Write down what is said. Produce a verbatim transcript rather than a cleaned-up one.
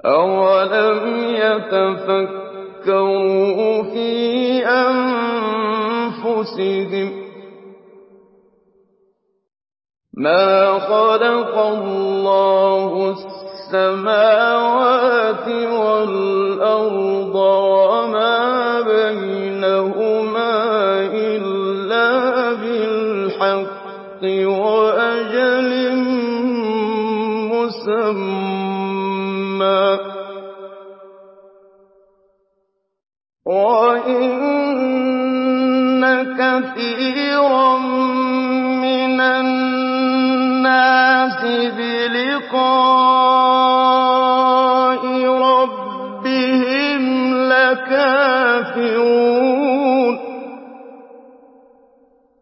أَوَلَمْ يَتَفَكَّرُوا فِي أَنفُسِهِم مَّا خَلَقَ اللَّهُ السَّمَاوَاتِ وَالْأَرْضَ وَمَا بَيْنَهُمَا إِلَّا بِالْحَقِّ وَأَجَلٍ مُّسَمًّى ۗ وَإِنَّ كَثِيرًا مِّنَ النَّاسِ بِلِقَاءِ